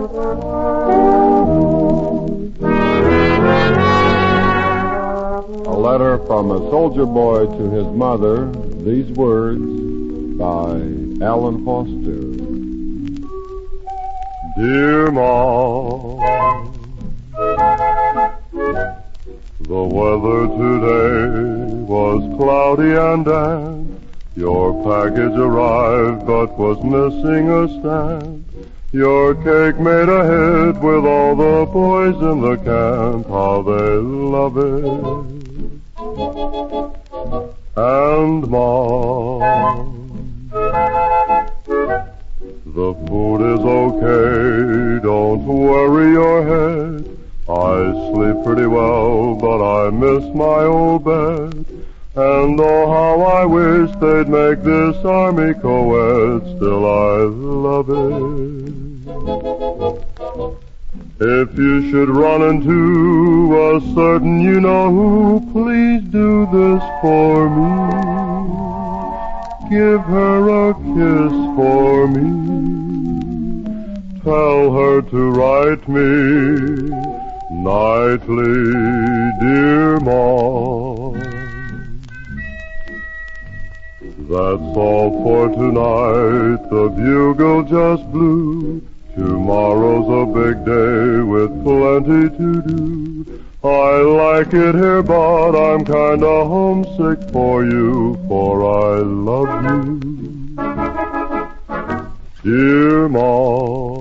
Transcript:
A letter from a soldier boy to his mother. These words by Alan Foster. Dear Mom, the weather today was cloudy and damp. Your package arrived but was missing a stamp. Your cake made a hit with all the boys in the camp. How they love it. And Mom, the food is okay, don't worry your head. I sleep pretty well, but I miss my old bed. And oh, how I wish they'd make this army co-ed, still I love it. If you should run into a certain you-know-who, please do this for me. Give her a kiss for me. Tell her to write me nightly, dear Mom. That's all for tonight, the bugle just blew. Tomorrow's a big day with plenty to do. I like it here, but I'm kinda homesick for you, for I love you, dear Mom.